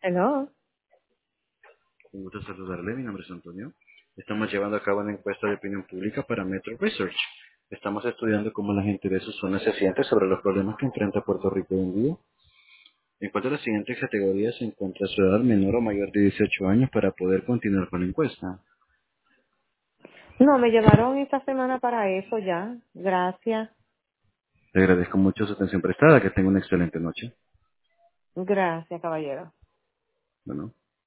Hello. Un gusto saludarle, mi nombre es Antonio. Estamos llevando a cabo una encuesta de opinión pública para Metro Research. Estamos estudiando cómo la gente de su zona se siente sobre los problemas que enfrenta Puerto Rico hoy en día. En cuanto a las siguientes categorías, se encuentra su edad menor o mayor de 18 años para poder continuar con la encuesta. No, me llevaron esta semana para eso ya. Gracias. Le agradezco mucho su atención prestada. Que tenga una excelente noche. Gracias, caballero. Bueno.